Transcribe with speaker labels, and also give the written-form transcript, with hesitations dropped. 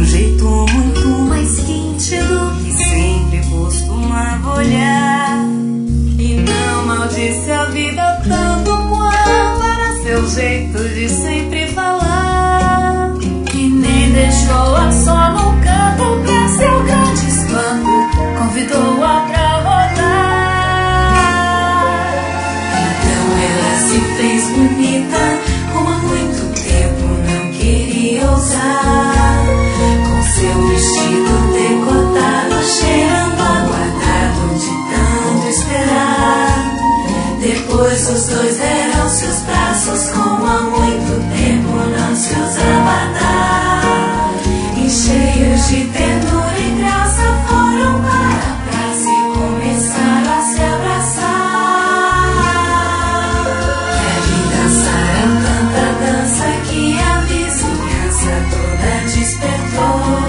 Speaker 1: jeito muito mais quente do que sempre costumava olhar. E não maldisse a vida tanto quanto era seu jeito de sempre falar. E nem deixou-a só no canto pra seu grande espanto, convidou-a pra rodar. Então ela se fez bonita, como há muito tempo não queria ousar, com seu vestido decotado, cheirando aguardado de tanto esperar. Depois os dois deram-se os braços, como há muito tempo não se usava dar, e cheios de ternura e graça foram para a praça e começaram a se abraçar. E ali dançaram tanta dança que a vizinhança toda despertou.